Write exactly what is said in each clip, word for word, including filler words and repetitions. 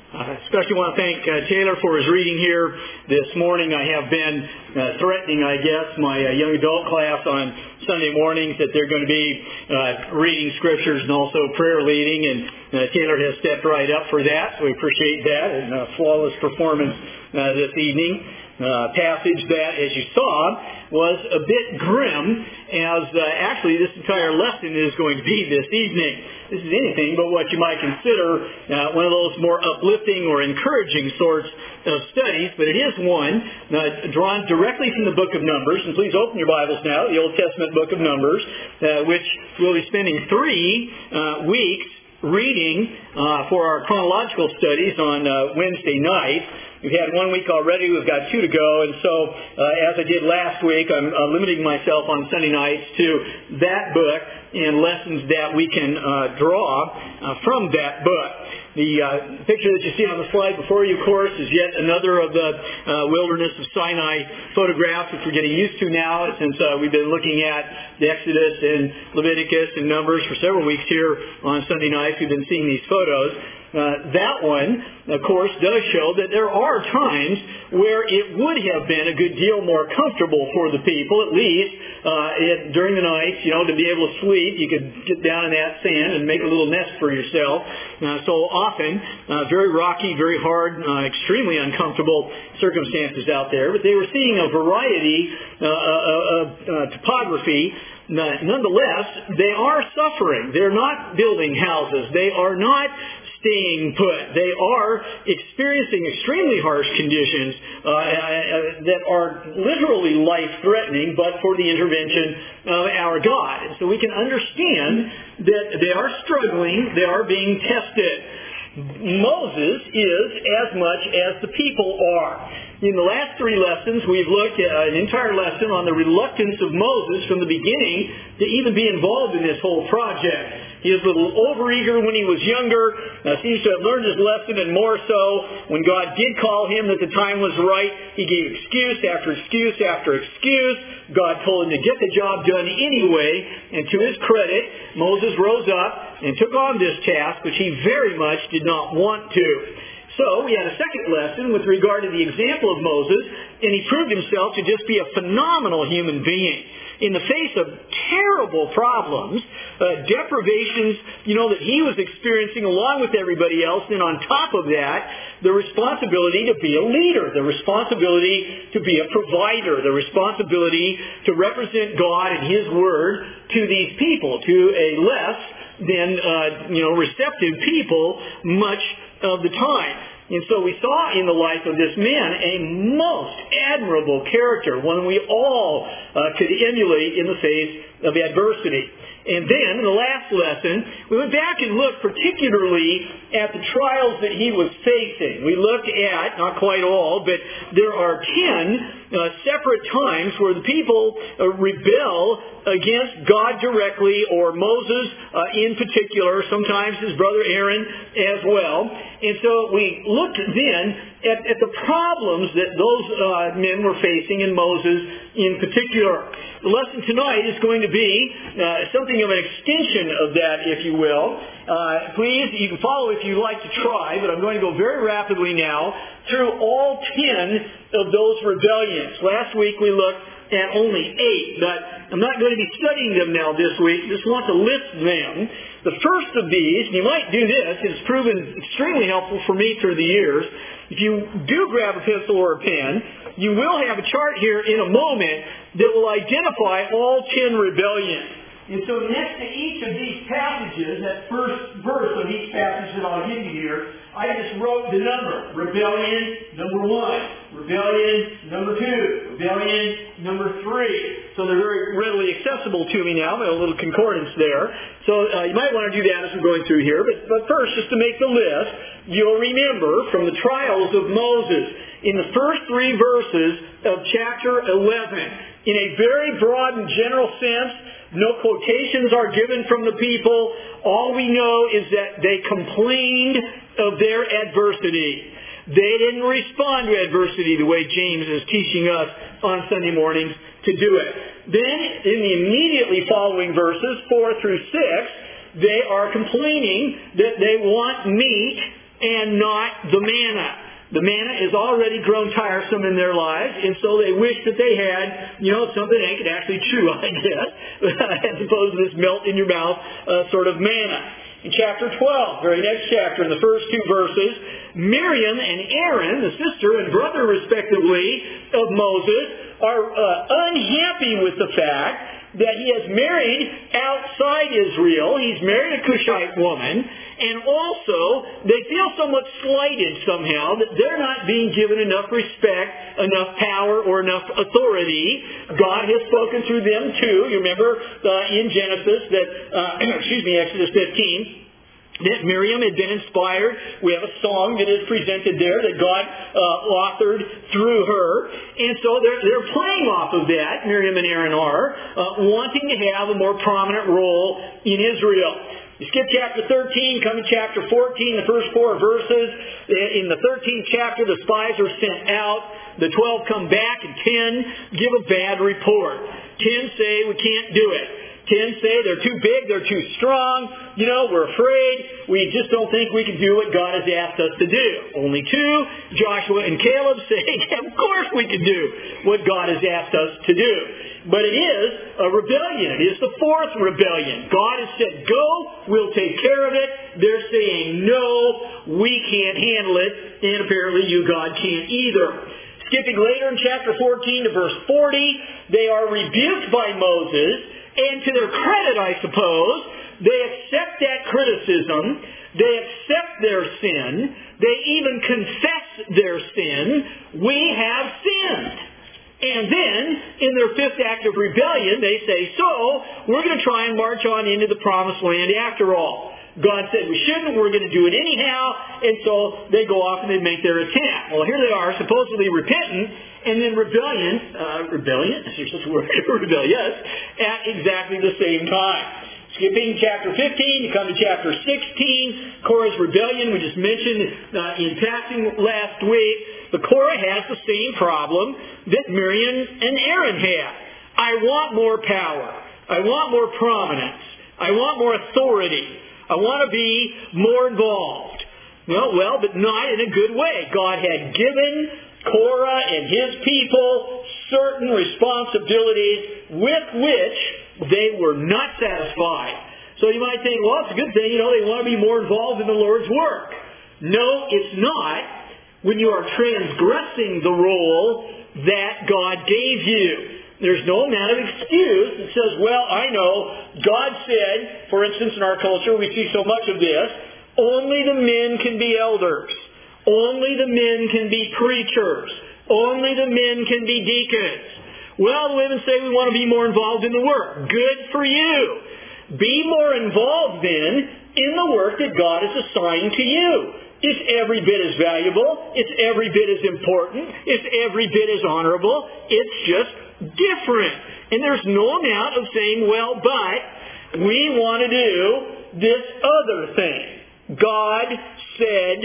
I especially want to thank uh, Taylor for his reading here this morning. I have been uh, threatening, I guess, my uh, young adult class on Sunday mornings that they're going to be uh, reading scriptures and also prayer leading, and uh, Taylor has stepped right up for that, so we appreciate that, and a flawless performance uh, this evening. Uh, passage that, as you saw, was a bit grim, as uh, actually this entire lesson is going to be this evening. This is anything but what you might consider uh, one of those more uplifting or encouraging sorts of studies, but it is one uh, drawn directly from the book of Numbers. And please open your Bibles now, the Old Testament book of Numbers, uh, which we'll be spending three uh, weeks reading uh, for our chronological studies on uh, Wednesday night. We've had one week already. We've got two to go. And so, uh, as I did last week, I'm uh, limiting myself on Sunday nights to that book and lessons that we can uh, draw uh, from that book. The uh, picture that you see on the slide before you, of course, is yet another of the uh, Wilderness of Sinai photographs, which we're getting used to now since uh, we've been looking at the Exodus and Leviticus and Numbers for several weeks here on Sunday nights. We've been seeing these photos. Uh, that one, of course, does show that there are times where it would have been a good deal more comfortable for the people, at least uh, it, during the nights, you know, to be able to sleep. You could get down in that sand and make a little nest for yourself. Uh, so often, uh, very rocky, very hard, uh, extremely uncomfortable circumstances out there. But they were seeing a variety uh, of uh, topography. Nonetheless, they are suffering. They're not building houses. They are not staying put. They are experiencing extremely harsh conditions uh, that are literally life-threatening, but for the intervention of our God. And so we can understand that they are struggling. They are being tested. Moses is as much as the people are. In the last three lessons, we've looked at an entire lesson on the reluctance of Moses from the beginning to even be involved in this whole project. He was a little overeager when he was younger, uh, seems to have learned his lesson, and more so when God did call him that the time was right, he gave excuse after excuse after excuse. God told him to get the job done anyway, and to his credit, Moses rose up and took on this task, which he very much did not want to. So we had a second lesson with regard to the example of Moses, and he proved himself to just be a phenomenal human being. In the face of terrible problems, uh, deprivations, you know, that he was experiencing along with everybody else, and on top of that, the responsibility to be a leader, the responsibility to be a provider, the responsibility to represent God and His Word to these people, to a less than, uh, you know, receptive people much of the time. And so we saw in the life of this man a most admirable character, one we all uh, could emulate in the face of adversity. And then, in the last lesson, we went back and looked particularly at the trials that he was facing. We looked at, not quite all, but there are ten uh, separate times where the people uh, rebel against God directly, or Moses uh, in particular, sometimes his brother Aaron as well. And so we looked then at, at the problems that those uh, men were facing, and Moses in particular. The lesson tonight is going to be uh, something of an extension of that, if you will. Uh, please, you can follow if you'd like to try, but I'm going to go very rapidly now through all ten of those rebellions. Last week we looked at only eight, but I'm not going to be studying them now this week. I just want to list them. The first of these, and you might do this, it's proven extremely helpful for me through the years. If you do grab a pencil or a pen, you will have a chart here in a moment that will identify all ten rebellions. And so next to each of these passages, that first verse of each passage that I'll give you here, I just wrote the number. Rebellion number one. Rebellion number two. Rebellion number three. So they're very readily accessible to me now. I have a little concordance there. So uh, you might want to do that as we're going through here. But, but first, just to make the list, you'll remember from the trials of Moses, in the first three verses of chapter eleven, in a very broad and general sense, no quotations are given from the people. All we know is that they complained of their adversity. They didn't respond to adversity the way James is teaching us on Sunday mornings to do it. Then, in the immediately following verses, four through six, they are complaining that they want meat and not the manna. The manna is already grown tiresome in their lives, and so they wish that they had, you know, something they could actually chew, I guess, as opposed to this melt-in-your-mouth uh, sort of manna. In chapter twelve, very next chapter, in the first two verses, Miriam and Aaron, the sister and brother, respectively, of Moses, are uh, unhappy with the fact that he has married outside Israel. He's married a Cushite woman, and also they feel somewhat slighted somehow that they're not being given enough respect, enough power, or enough authority. God has spoken through them too. You remember uh, in Genesis that, uh, excuse me, Exodus fifteen, that Miriam had been inspired. We have a song that is presented there that God uh, authored through her. And so they're, they're playing off of that, Miriam and Aaron are, uh, wanting to have a more prominent role in Israel. You skip chapter thirteen, come to chapter fourteen, the first four verses. In the thirteenth chapter, the spies are sent out. The twelve come back, and ten give a bad report. Ten say, we can't do it. Ten say they're too big, they're too strong, you know, we're afraid, we just don't think we can do what God has asked us to do. Only two, Joshua and Caleb, say, of course we can do what God has asked us to do. But it is a rebellion. It is the fourth rebellion. God has said, go, we'll take care of it. They're saying, no, we can't handle it, and apparently you, God, can't either. Skipping later in chapter fourteen to verse forty, they are rebuked by Moses. And to their credit, I suppose, they accept that criticism. They accept their sin. They even confess their sin. We have sinned. And then, in their fifth act of rebellion, they say, so, we're going to try and march on into the promised land after all. God said we shouldn't, we're going to do it anyhow, and so they go off and they make their attempt. Well, here they are, supposedly repentant, and then rebellion, uh, rebellion, is there such a word? rebellious, at exactly the same time. Skipping chapter fifteen, you come to chapter sixteen, Korah's rebellion, we just mentioned uh, in passing last week. But Korah has the same problem that Miriam and Aaron had. I want more power. I want more prominence. I want more authority. I want to be more involved. Well, well, but not in a good way. God had given Korah and his people certain responsibilities with which they were not satisfied. So you might think, well, it's a good thing, you know, they want to be more involved in the Lord's work. No, it's not when you are transgressing the role that God gave you. There's no amount of excuse that says, well, I know, God said, for instance, in our culture, we see so much of this, only the men can be elders. Only the men can be preachers. Only the men can be deacons. Well, the women say we want to be more involved in the work. Good for you. Be more involved then in the work that God has assigned to you. It's every bit as valuable. It's every bit as important. It's every bit as honorable. It's just different. And there's no amount of saying, well, but we want to do this other thing. God said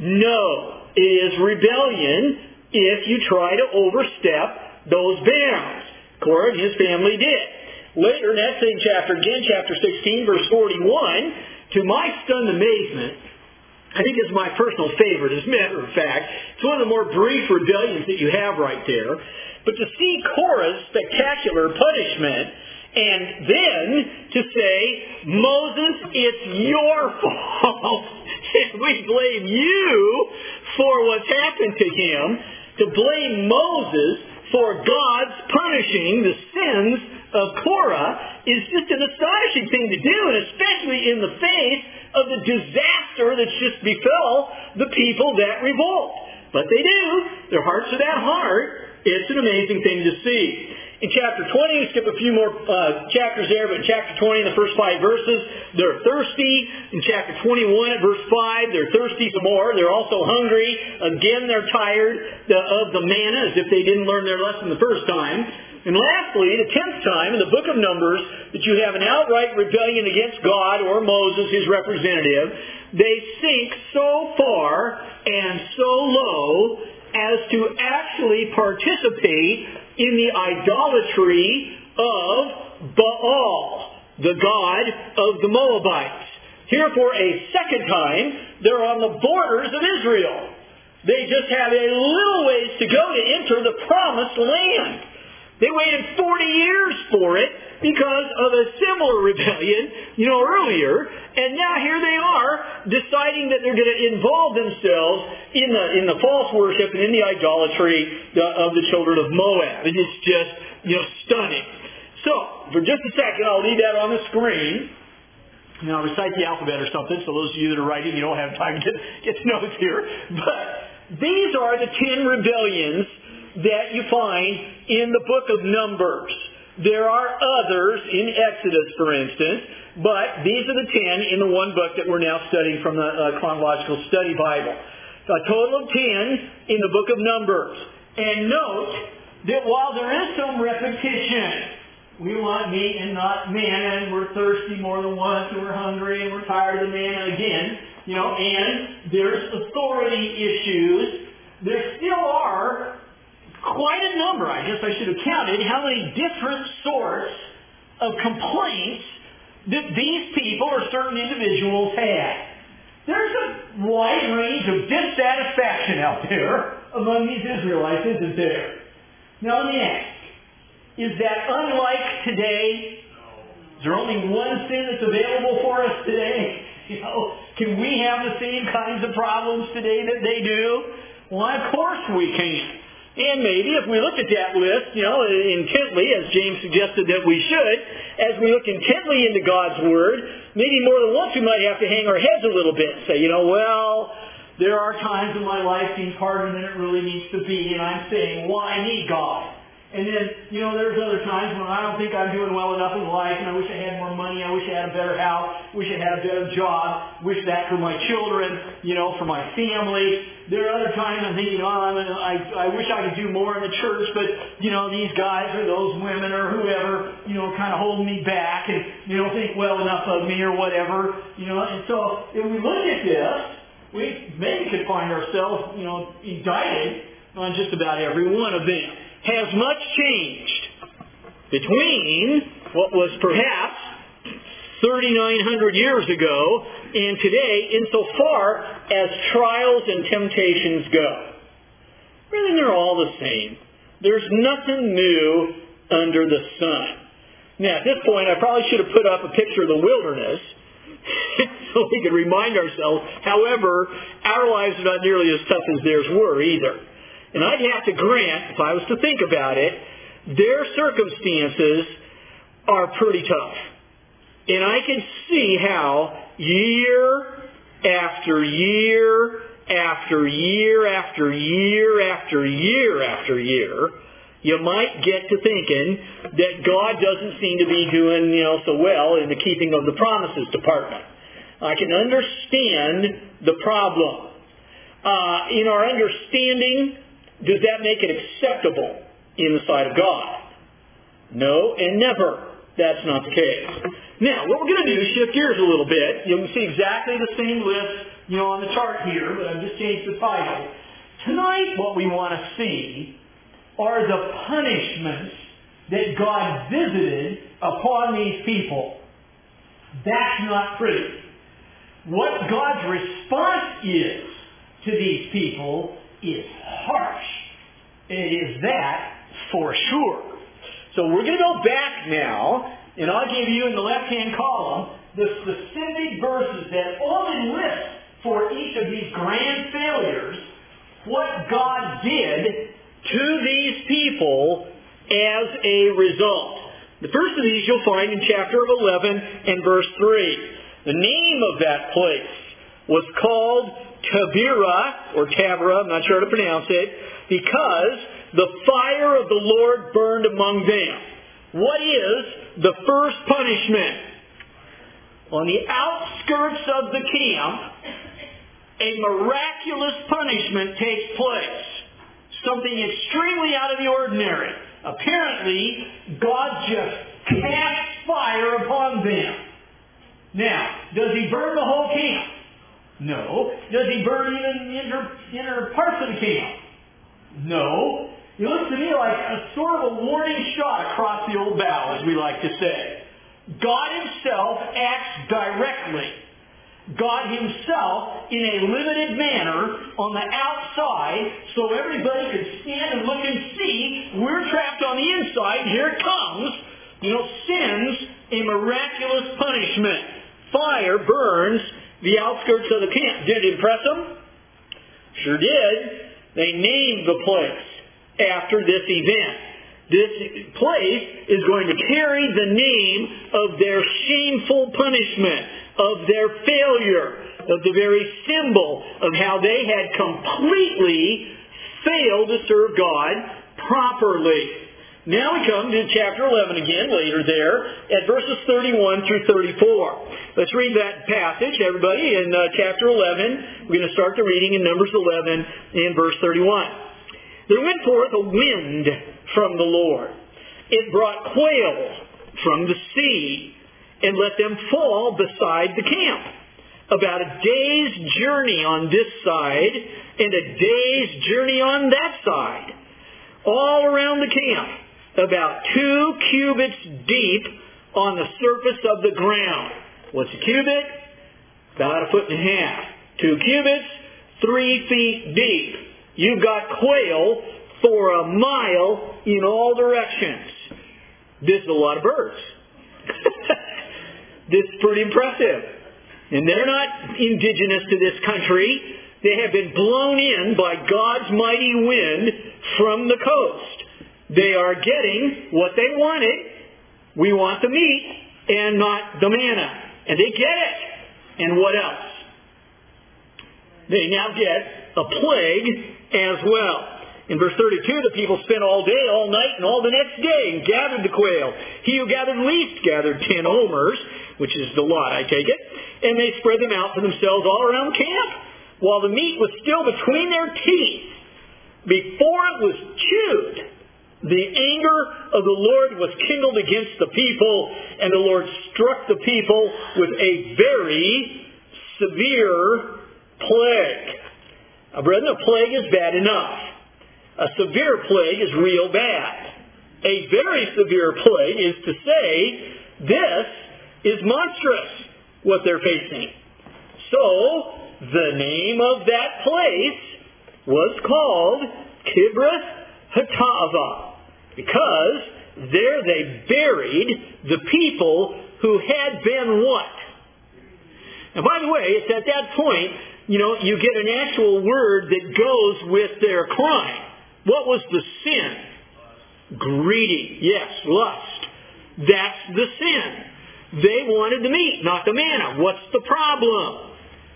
no. It is rebellion if you try to overstep those bounds. Korah and his family did. Later in that same chapter, again, chapter sixteen, verse forty-one, to my stunned amazement, I think it's my personal favorite, as a matter of fact. It's one of the more brief rebellions that you have right there. But to see Korah's spectacular punishment, and then to say, Moses, it's your fault, and we blame you for what's happened to him, to blame Moses for God's punishing the sins of Korah is just an astonishing thing to do, and especially in the face of the disaster that's just befell the people that revolt. But they do. Their hearts are that hard. It's an amazing thing to see. In chapter twenty, we skip a few more uh, chapters there, but in chapter twenty, in the first five verses, they're thirsty. In chapter twenty-one, at verse five, they're thirsty some more. They're also hungry. Again, they're tired of the manna, as if they didn't learn their lesson the first time. And lastly, the tenth time in the book of Numbers, that you have an outright rebellion against God or Moses, his representative. They sink so far and so low as to actually participate in the idolatry of Baal, the god of the Moabites. Here for a second time, they're on the borders of Israel. They just have a little ways to go to enter the promised land. They waited forty years for it because of a similar rebellion, you know, earlier. And now here they are deciding that they're going to involve themselves in the in the false worship and in the idolatry of the children of Moab. And it's just, you know, stunning. So, for just a second, I'll leave that on the screen. Now, I'll recite the alphabet or something, so those of you that are writing, you don't have time to get, get notes here. But these are the ten rebellions that you find in the book of Numbers. There are others in Exodus, for instance, but these are the ten in the one book that we're now studying from the uh, Chronological Study Bible. A total of ten in the book of Numbers. And note that while there is some repetition, we want meat and not manna, and we're thirsty more than once, and we're hungry, and we're tired of the manna again, you know, and there's authority issues. There still are quite a number, I guess I should have counted, how many different sorts of complaints that these people or certain individuals had. There's a wide range of dissatisfaction out there among these Israelites, isn't there? Now let me ask, is that unlike today? Is there only one sin that's available for us today? You know, can we have the same kinds of problems today that they do? Well, of course we can. And maybe if we look at that list, you know, intently, as James suggested that we should, as we look intently into God's Word, maybe more than once we might have to hang our heads a little bit and say, you know, well, there are times in my life seems harder than it really needs to be, and I'm saying, well, I need God. And then, you know, there's other times when I don't think I'm doing well enough in life, and I wish I had more money, I wish I had a better house, wish I had a better job, wish that for my children, you know, for my family. There are other times I'm thinking, oh, I'm in, I, I wish I could do more in the church, but, you know, these guys or those women or whoever, you know, kind of hold me back and, you know, think well enough of me or whatever, you know. And so if we look at this, we maybe could find ourselves, you know, indicted on just about every one of them. Has much changed between what was perhaps thirty-nine hundred years ago and today insofar as trials and temptations go? Really, they're all the same. There's nothing new under the sun. Now, at this point, I probably should have put up a picture of the wilderness so we could remind ourselves. However, our lives are not nearly as tough as theirs were either. And I'd have to grant, if I was to think about it, their circumstances are pretty tough. And I can see how year after year after year after year after year after year, you might get to thinking that God doesn't seem to be doing, you know, so well in the keeping of the promises department. I can understand the problem. Uh, in our understanding, does that make it acceptable in the sight of God? No, and never. That's not the case. Now, what we're going to do is shift gears a little bit. You can see exactly the same list, you know, on the chart here, but I've just changed the title. Tonight, what we want to see are the punishments that God visited upon these people. That's not pretty. What God's response is to these people is harsh. It is that for sure. So we're going to go back now, and I'll give you in the left-hand column the specific verses that only list for each of these grand failures what God did to these people as a result. The first of these you'll find in chapter eleven and verse three. The name of that place was called Taberah, or Taberah, I'm not sure how to pronounce it, because the fire of the Lord burned among them. What is the first punishment? On the outskirts of the camp, a miraculous punishment takes place. Something extremely out of the ordinary. Apparently, God just cast fire upon them. Now, does He burn the whole camp? No. Does He burn even the inner, inner parts of the camp? No. It looks to me like a sort of a warning shot across the old bow, as we like to say. God Himself acts directly. God Himself in a limited manner on the outside so everybody could stand and look and see we're trapped on the inside. Here it comes. You know, sends a miraculous punishment. Fire burns the outskirts of the camp. Did it impress them? Sure did. They named the place after this event. This place is going to carry the name of their shameful punishment, of their failure, of the very symbol of how they had completely failed to serve God properly. Now we come to chapter eleven again, later there, at verses thirty-one through thirty-four. Let's read that passage, everybody, in uh, chapter eleven. We're going to start the reading in Numbers eleven in verse thirty-one. There went forth a wind from the Lord. It brought quail from the sea, and let them fall beside the camp. About a day's journey on this side, and a day's journey on that side. All around the camp. About two cubits deep on the surface of the ground. What's a cubit? About a foot and a half. Two cubits, three feet deep. You've got quail for a mile in all directions. This is a lot of birds. This is pretty impressive. And they're not indigenous to this country. They have been blown in by God's mighty wind from the coast. They are getting what they wanted. We want the meat and not the manna. And they get it. And what else? They now get a plague as well. In verse thirty-two, the people spent all day, all night, and all the next day and gathered the quail. He who gathered least gathered ten omers, which is the lot, I take it, and they spread them out for themselves all around camp, while the meat was still between their teeth. Before it was chewed, the anger of the Lord was kindled against the people, and the Lord struck the people with a very severe plague. Now, brethren, a plague is bad enough. A severe plague is real bad. A very severe plague is to say, this is monstrous, what they're facing. So, the name of that place was called Kibroth Hattaavah, because there they buried the people who had been what? And by the way, it's at that point, you know, you get an actual word that goes with their crime. What was the sin? Greedy. Yes, lust. That's the sin. They wanted the meat, not the manna. What's the problem?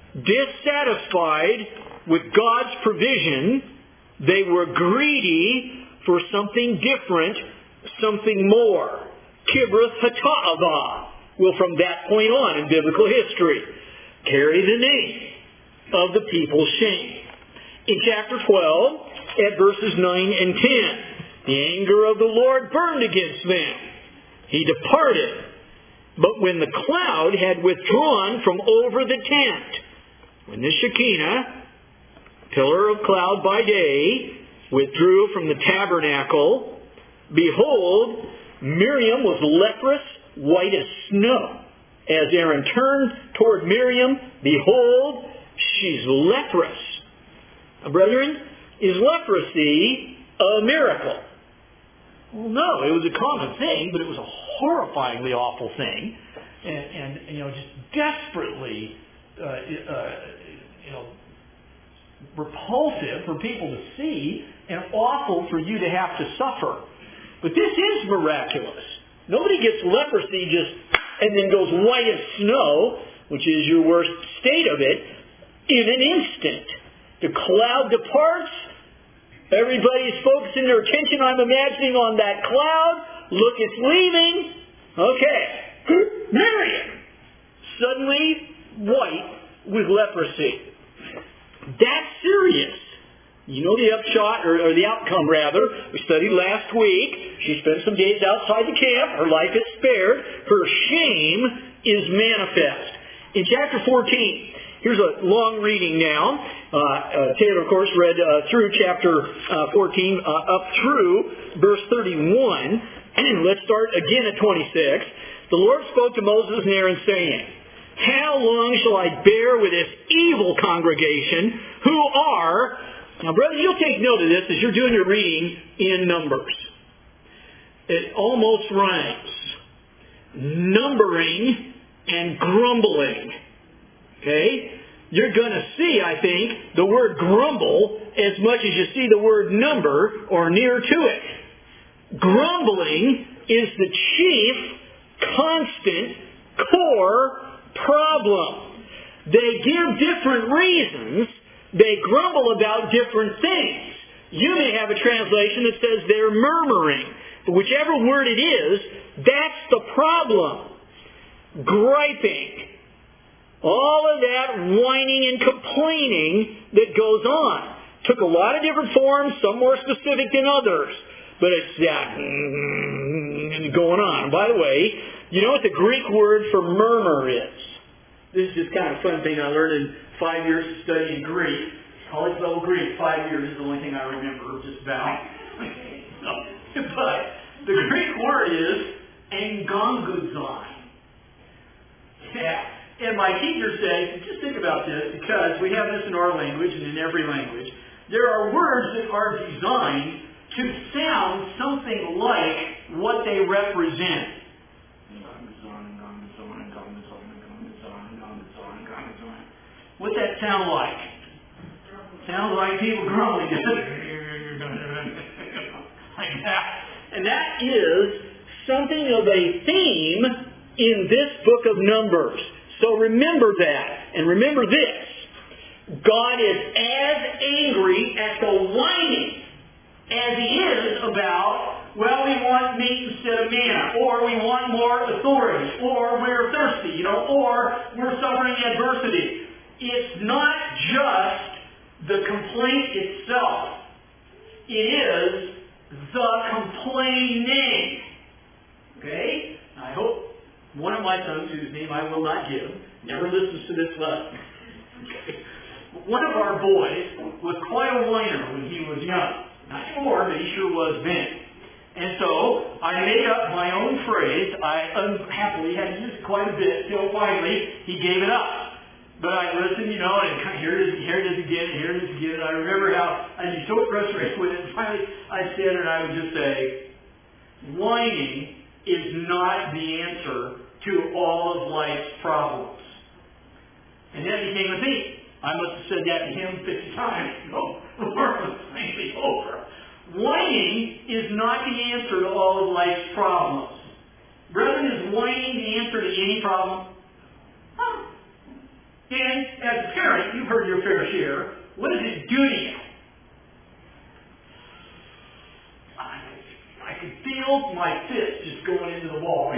Dissatisfied with God's provision, they were greedy for something different, something more. Kibroth Hattaavah will from that point on in biblical history carry the name of the people's shame. In chapter twelve, at verses nine and ten, the anger of the Lord burned against them. He departed. But when the cloud had withdrawn from over the tent, when the Shekinah, pillar of cloud by day, withdrew from the tabernacle, behold, Miriam was leprous, white as snow. As Aaron turned toward Miriam, behold, she's leprous. Now, brethren, is leprosy a miracle? Well, no, it was a common thing, but it was a horrifyingly awful thing, and, and you know, just desperately, uh, uh, you know, repulsive for people to see, and awful for you to have to suffer. But this is miraculous. Nobody gets leprosy just and then goes white as snow, which is your worst state of it, in an instant. The cloud departs. Everybody's focusing their attention, I'm imagining, on that cloud. Look, it's leaving. Okay. Miriam. Suddenly white with leprosy. That's serious. You know the upshot, or, or the outcome rather. We studied last week. She spent some days outside the camp. Her life is spared. Her shame is manifest. In chapter fourteen, here's a long reading now. Uh, uh, Taylor, of course, read uh, through chapter uh, fourteen uh, up through verse thirty-one. And let's start again at twenty-six. The Lord spoke to Moses and Aaron, saying, How long shall I bear with this evil congregation who are... Now, brothers, you'll take note of this as you're doing your reading in Numbers. It almost rhymes. Numbering and grumbling. Okay? You're going to see, I think, the word grumble as much as you see the word number or near to it. Grumbling is the chief, constant, core problem. They give different reasons. They grumble about different things. You may have a translation that says they're murmuring. But whichever word it is, that's the problem. Griping. All of that whining and complaining that goes on. Took a lot of different forms, some more specific than others. But it's that mm, going on. And by the way, you know what the Greek word for murmur is? This is just kind of a fun thing I learned in five years of studying Greek. College level Greek, five years is the only thing I remember, just about. But the Greek word is engonguzon. Yeah. And my teacher said, just think about this, because we have this in our language and in every language. There are words that are designed to sound something like what they represent. What's that sound like? Sounds like people grumbling. Like that. And that is something of a theme in this book of Numbers. So remember that. And remember this. God is as angry at the whining as He is about, well, we want meat instead of manna, or we want more authority, or we're thirsty, you know, or we're suffering adversity. It's not just the complaint itself. It is the complaining. Okay? I hope one of my sons, whose name I will not give, never listens to this lesson. Okay? One of our boys was quite a whiner when he was young. Not anymore, but he sure was then. And so I made up my own phrase. I unhappily had to use it quite a bit till finally he gave it up. But I listened, you know, and here it is, here it is again, and here it is again. And I remember how I'd be so frustrated with it. And finally I'd stand there and I would just say, whining is not the answer to all of life's problems. And then he came with me. I must have said that to him fifty times. No, the work was finally over. Whining is not the answer to all of life's problems. Brethren, is whining the answer to any problem? Huh. And as a parent, you've heard your fair share. What does it do to you? I, I could feel my fist just going into the wall.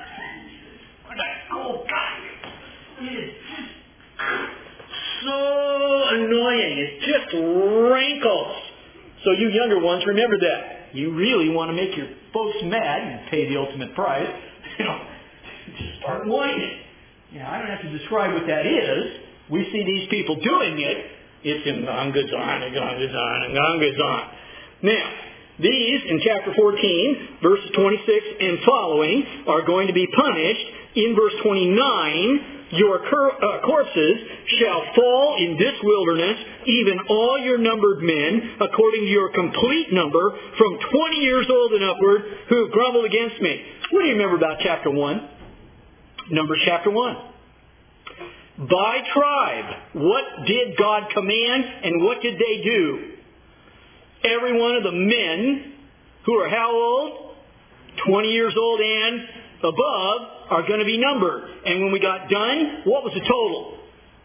Oh, God. It is just so annoying. It just rankles. So you younger ones, remember that. You really want to make your folks mad and pay the ultimate price. You know, just start whining. Yeah, I don't have to describe what that is. We see these people doing it. It's in Gongazon, and Gongazon, and Gongazon. Now, these in chapter fourteen, verses twenty-six and following, are going to be punished. In verse twenty-nine, your cor- uh, corpses shall fall in this wilderness, even all your numbered men, according to your complete number, from twenty years old and upward, who have grumbled against me. What do you remember about chapter one? Numbers chapter one. By tribe, what did God command and what did they do? Every one of the men who are how old? twenty years old and above are going to be numbered. And when we got done, what was the total?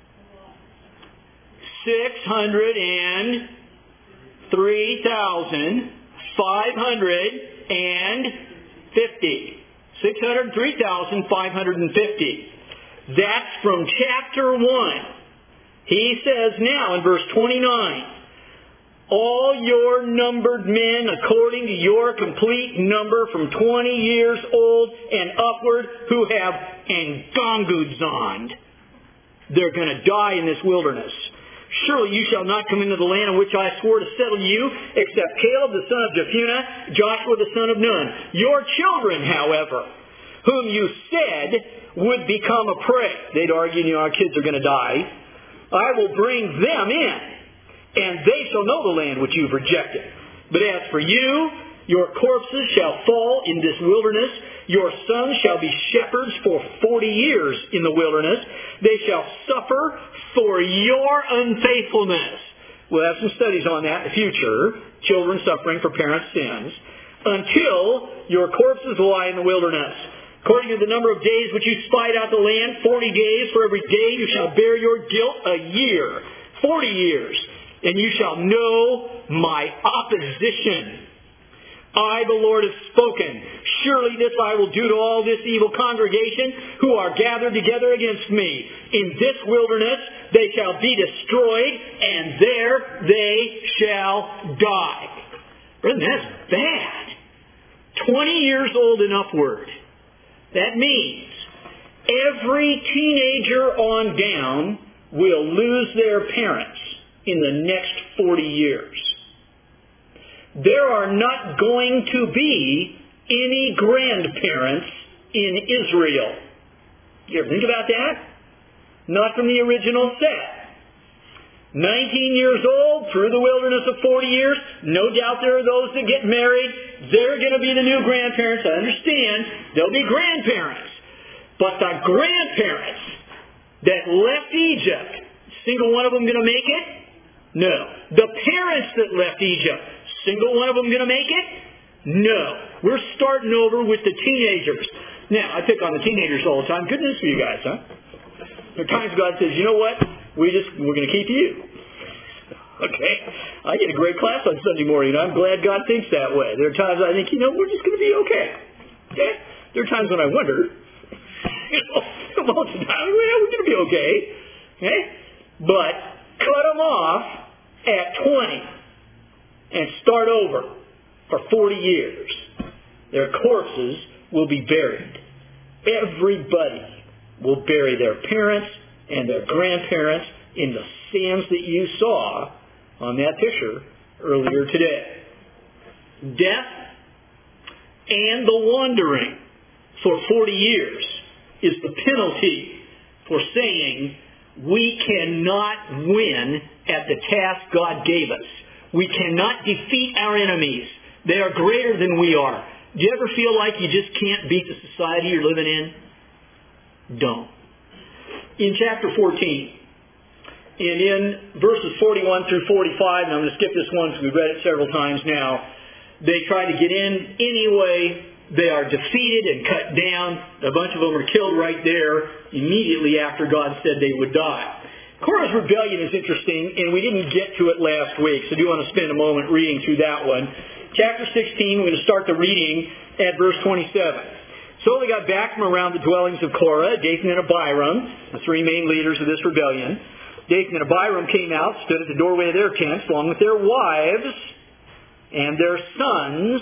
six hundred three thousand five hundred fifty. six hundred three thousand five hundred fifty. That's from chapter one. He says now in verse twenty-nine, all your numbered men according to your complete number from twenty years old and upward who have engonguzoned. They're going to die in this wilderness. Surely you shall not come into the land in which I swore to settle you, except Caleb the son of Jephunneh, Joshua the son of Nun. Your children, however, whom you said would become a prey. They'd argue, you know, our kids are going to die. I will bring them in, and they shall know the land which you've rejected. But as for you, your corpses shall fall in this wilderness. Your sons shall be shepherds for forty years in the wilderness. They shall suffer for your unfaithfulness. We'll have some studies on that in the future. Children suffering for parents' sins. Until your corpses lie in the wilderness. According to the number of days which you spied out the land, forty days, for every day you shall bear your guilt a year. Forty years. And you shall know my opposition. I, the Lord, have spoken. Surely this I will do to all this evil congregation who are gathered together against me. In this wilderness they shall be destroyed, and there they shall die. Brethren, that's bad. Twenty years old and upward. That means every teenager on down will lose their parents in the next forty years. There are not going to be any grandparents in Israel. You ever think about that? Not from the original set. nineteen years old, through the wilderness of forty years, no doubt there are those that get married. They're going to be the new grandparents. I understand. They'll be grandparents. But the grandparents that left Egypt, single one of them going to make it? No. The parents that left Egypt, single one of them going to make it? No. We're starting over with the teenagers. Now, I pick on the teenagers all the time. Good news for you guys, huh? There are times God says, you know what? We just, we're going to keep you. Okay? I get a great class on Sunday morning, and I'm glad God thinks that way. There are times I think, you know, we're just going to be okay. Okay? There are times when I wonder, you know, most of the time, well, we're going to be okay. Okay? But cut them off at twenty and start over for forty years. Their corpses will be buried. Everybody will bury their parents and their grandparents in the sands that you saw on that picture earlier today. Death and the wandering for forty years is the penalty for saying we cannot win at the task God gave us. We cannot defeat our enemies. They are greater than we are. Do you ever feel like you just can't beat the society you're living in? Don't. In chapter fourteen, and in verses forty-one through forty-five, and I'm going to skip this one because we've read it several times now, they try to get in anyway. They are defeated and cut down. A bunch of them are killed right there immediately after God said they would die. Korah's rebellion is interesting, and we didn't get to it last week, so I do want to spend a moment reading through that one. Chapter sixteen, we're going to start the reading at verse twenty-seven. So they got back from around the dwellings of Korah, Dathan and Abiram, the three main leaders of this rebellion. Dathan and Abiram came out, stood at the doorway of their tents, along with their wives and their sons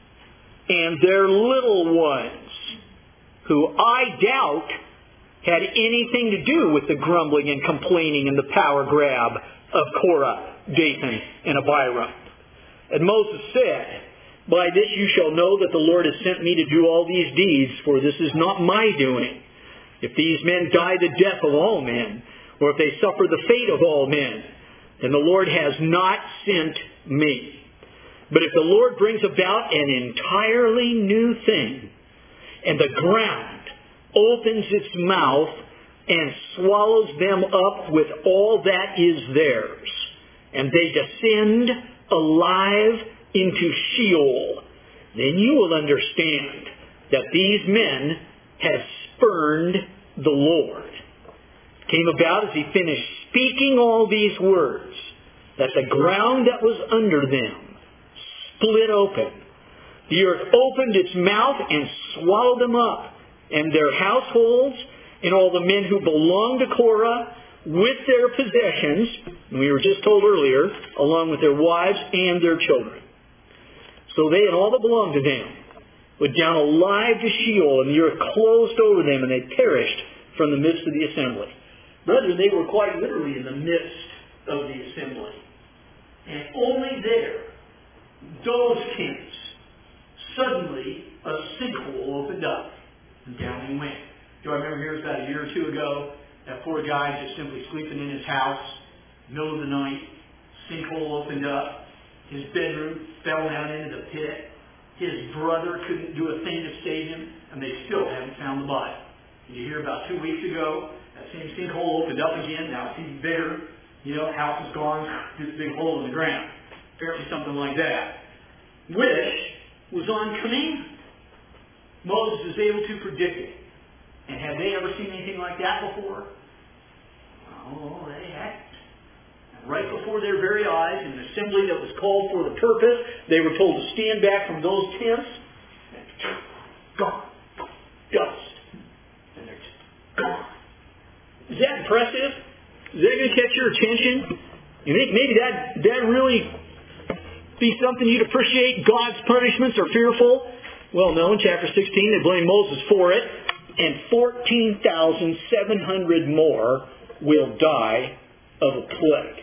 and their little ones, who I doubt had anything to do with the grumbling and complaining and the power grab of Korah, Dathan, and Abiram. And Moses said, by this you shall know that the Lord has sent me to do all these deeds, for this is not my doing. If these men die the death of all men, or if they suffer the fate of all men, then the Lord has not sent me. But if the Lord brings about an entirely new thing, and the ground opens its mouth and swallows them up with all that is theirs, and they descend alive into Sheol, then you will understand that these men have spurned the Lord. It came about as he finished speaking all these words, that the ground that was under them split open. The earth opened its mouth and swallowed them up, and their households, and all the men who belonged to Korah, with their possessions, and we were just told earlier, along with their wives and their children. So they and all that belonged to them went down alive to Sheol, and the earth closed over them, and they perished from the midst of the assembly. Brethren, they were quite literally in the midst of the assembly. And only there, those camps, suddenly a sinkhole opened up. And down he went. Do I remember here it was about a year or two ago, that poor guy just simply sleeping in his house, middle of the night, sinkhole opened up, his bedroom fell down into the pit. His brother couldn't do a thing to save him, and they still haven't found the body. And you hear about two weeks ago, that same sinkhole opened up again, now it's even bigger. You know, house is gone, this big hole in the ground. Apparently something like that. Which was on command. Moses is able to predict it. And have they ever seen anything like that before? Oh, they hadn't. Right before their very eyes, in an assembly that was called for the purpose, they were told to stand back from those tents, and gone. Dust. And they're just gone. Is that impressive? Is that going to catch your attention? You think maybe that that really be something you'd appreciate? God's punishments are fearful? Well, no. In chapter sixteen, they blame Moses for it, and fourteen thousand seven hundred more will die of a plague.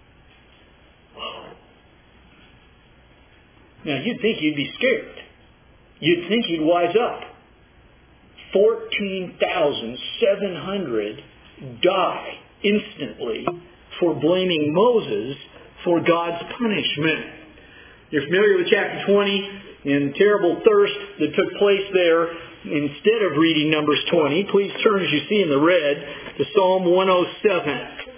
Now, you'd think you'd be scared. You'd think you'd wise up. fourteen thousand seven hundred die instantly for blaming Moses for God's punishment. You're familiar with chapter twenty and the terrible thirst that took place there. Instead of reading Numbers twenty, please turn, as you see in the red, to Psalm one oh seven.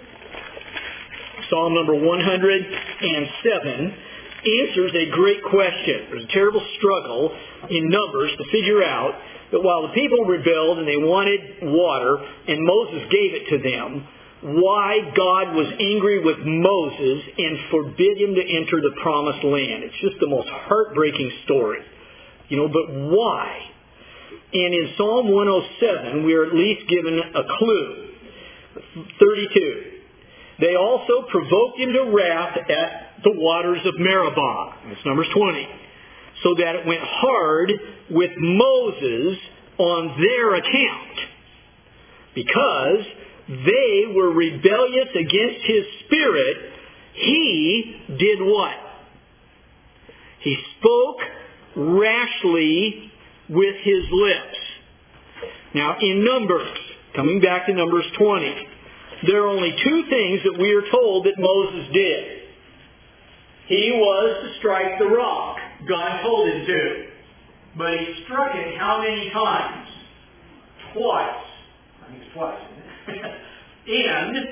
Psalm number one hundred seven answers a great question. There's a terrible struggle in Numbers to figure out that while the people rebelled and they wanted water, and Moses gave it to them, why God was angry with Moses and forbid him to enter the promised land. It's just the most heartbreaking story. You know, but why? And in Psalm one oh seven, we are at least given a clue. thirty-two. They also provoked him to wrath at the waters of Meribah. That's Numbers twenty. So that it went hard with Moses on their account. Because they were rebellious against his spirit, he did what? He spoke rashly with his lips. Now in Numbers, coming back to Numbers twenty, there are only two things that we are told that Moses did. He was to strike the rock. God told him to. But he struck it how many times? Twice. I think it's twice, isn't it?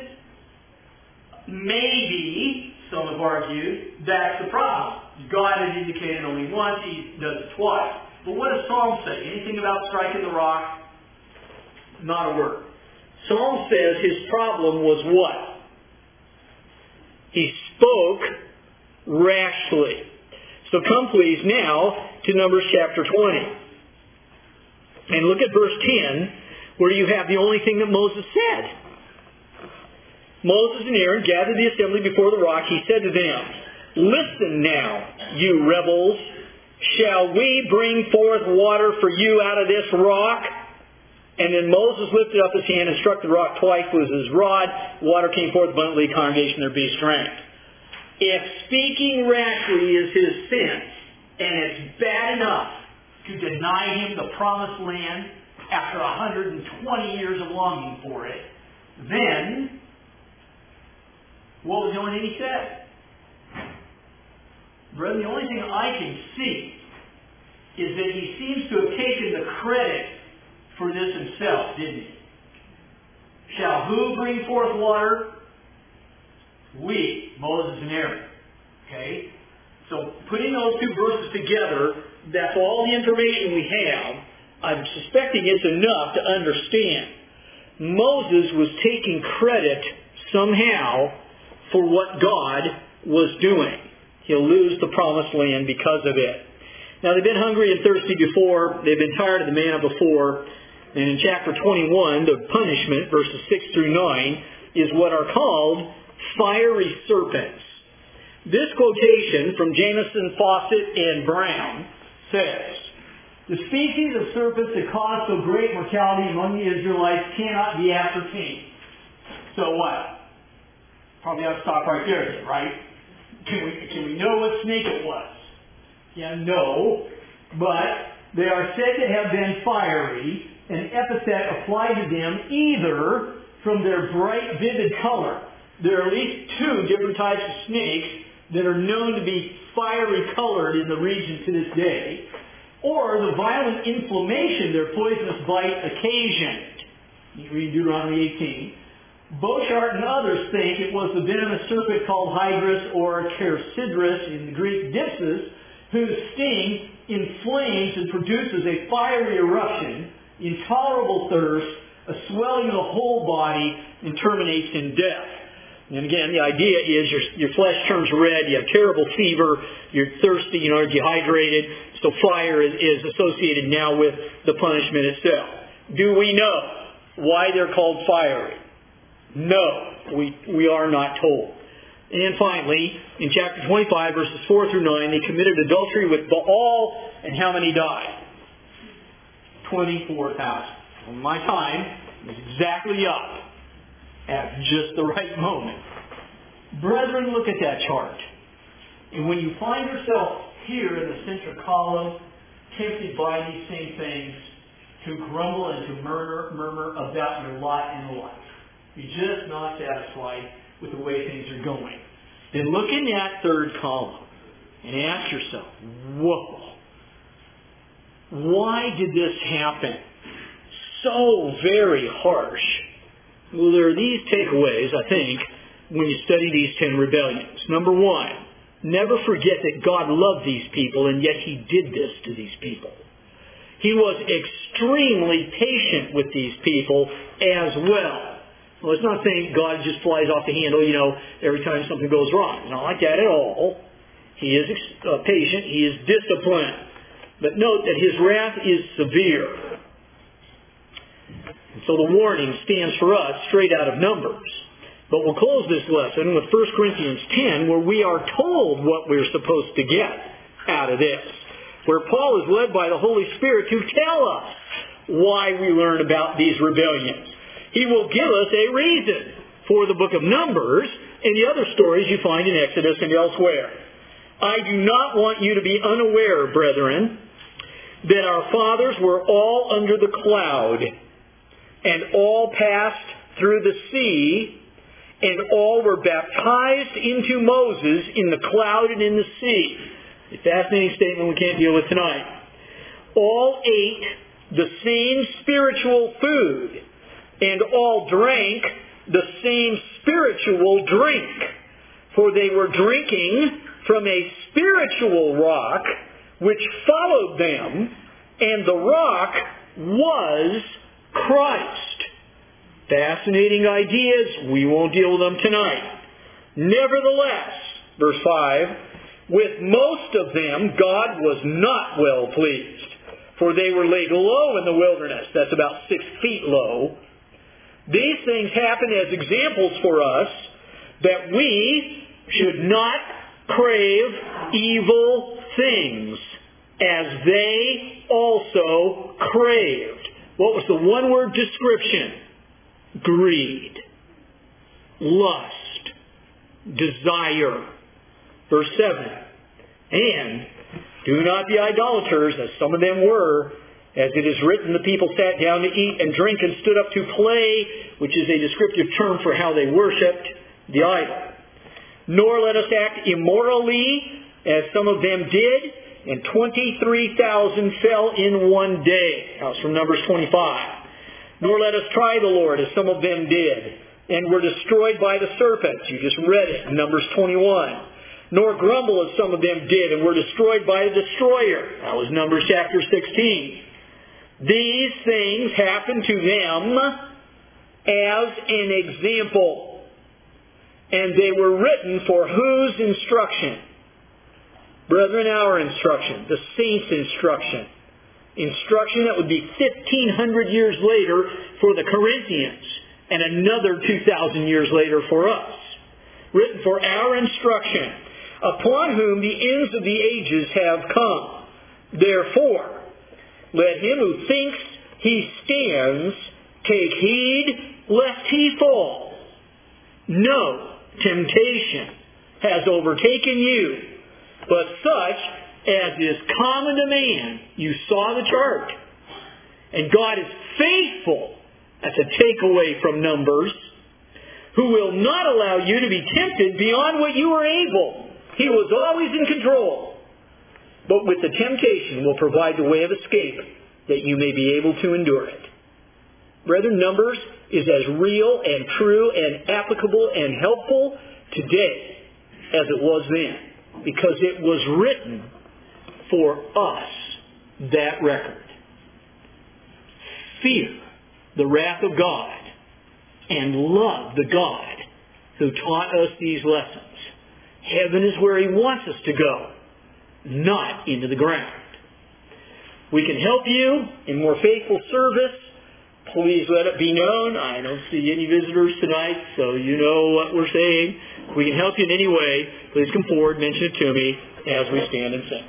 And maybe, some have argued, that's the problem. God had indicated only once, he does it twice. But what does Psalm say? Anything about striking the rock? Not a word. Psalm says his problem was what? He spoke rashly. So come please now to Numbers chapter twenty. And look at verse ten, where you have the only thing that Moses said. Moses and Aaron gathered the assembly before the rock. He said to them, "Listen now, you rebels. Shall we bring forth water for you out of this rock?" And then Moses lifted up his hand and struck the rock twice with his rod. Water came forth abundantly, congregation there be strength. If speaking rashly is his sin, and it's bad enough to deny him the promised land after one hundred twenty years of longing for it, then what was the only thing he said? Brethren, the only thing I can see is that he seems to have taken the credit for this himself, didn't he? Shall who bring forth water? We, Moses and Aaron. Okay? So putting those two verses together, that's all the information we have. I'm suspecting it's enough to understand. Moses was taking credit somehow for what God was doing. He'll lose the promised land because of it. Now, they've been hungry and thirsty before. They've been tired of the manna before. And in chapter twenty-one, the punishment, verses six through nine, is what are called fiery serpents. This quotation from Jameson, Fawcett, and Brown says, "The species of serpents that cause so great mortality among the Israelites cannot be ascertained." So what? Probably ought to stop right there, right? Can we, can we know what snake it was? Yeah, no. But they are said to have been fiery, an epithet applied to them either from their bright, vivid color. There are at least two different types of snakes that are known to be fiery colored in the region to this day, or the violent inflammation their poisonous bite occasioned. You read Deuteronomy eighteen. Bochart and others think it was the venomous serpent called Hydrus or Chersidrus in the Greek Dipsus, whose sting inflames and produces a fiery eruption, intolerable thirst, a swelling of the whole body, and terminates in death. And again, the idea is your, your flesh turns red, you have terrible fever, you're thirsty, you know, dehydrated. So fire is, is associated now with the punishment itself. Do we know why they're called fiery? No, we, we are not told. And finally, in chapter twenty-five, verses four through nine, they committed adultery with Baal, and how many died? twenty-four thousand. Well, my time is exactly up at just the right moment. Brethren, look at that chart. And when you find yourself here in the central column, tempted by these same things, to grumble and to murmur, murmur about your lot in life, you're just not satisfied with the way things are going, then look in that third column and ask yourself, whoa, why did this happen? So very harsh. Well, there are these takeaways, I think, when you study these ten rebellions. Number one, never forget that God loved these people, and yet He did this to these people. He was extremely patient with these people as well. Well, it's not saying God just flies off the handle, you know, every time something goes wrong. It's not like that at all. He is uh, patient. He is disciplined. But note that His wrath is severe. And so the warning stands for us straight out of Numbers. But we'll close this lesson with First Corinthians ten, where we are told what we're supposed to get out of this. Where Paul is led by the Holy Spirit to tell us why we learn about these rebellions. He will give us a reason for the book of Numbers and the other stories you find in Exodus and elsewhere. I do not want you to be unaware, brethren, that our fathers were all under the cloud, and all passed through the sea, and all were baptized into Moses in the cloud and in the sea. A fascinating statement we can't deal with tonight. All ate the same spiritual food, and all drank the same spiritual drink, for they were drinking from a spiritual rock which followed them, and the rock was Christ. Fascinating ideas. We won't deal with them tonight. Nevertheless, verse five, with most of them God was not well pleased, for they were laid low in the wilderness. That's about six feet low. These things happen as examples for us that we should not crave evil things as they also craved. What was the one-word description? Greed, lust, desire. Verse seven, and do not be idolaters, as some of them were. As it is written, the people sat down to eat and drink and stood up to play, which is a descriptive term for how they worshipped the idol. Nor let us act immorally, as some of them did, and twenty-three thousand fell in one day. That was from Numbers twenty-five. Nor let us try the Lord, as some of them did, and were destroyed by the serpents. You just read it in Numbers twenty-one. Nor grumble, as some of them did, and were destroyed by the destroyer. That was Numbers chapter sixteen. These things happened to them as an example, and they were written for whose instruction? Brethren, our instruction, the saints' instruction. Instruction that would be fifteen hundred years later for the Corinthians, and another two thousand years later for us. Written for our instruction, upon whom the ends of the ages have come. Therefore, let him who thinks he stands take heed lest he fall. No temptation has overtaken you, but such as is common to man. You saw the chart. And God is faithful, that's a takeaway from Numbers, who will not allow you to be tempted beyond what you are able. He was always in control. But with the temptation will provide the way of escape that you may be able to endure it. Brethren, Numbers is as real and true and applicable and helpful today as it was then, because it was written for us, that record. Fear the wrath of God and love the God who taught us these lessons. Heaven is where He wants us to go, not into the ground. We can help you in more faithful service. Please let it be known. I don't see any visitors tonight, so you know what we're saying. We can help you in any way. Please come forward, mention it to me as we stand and sing.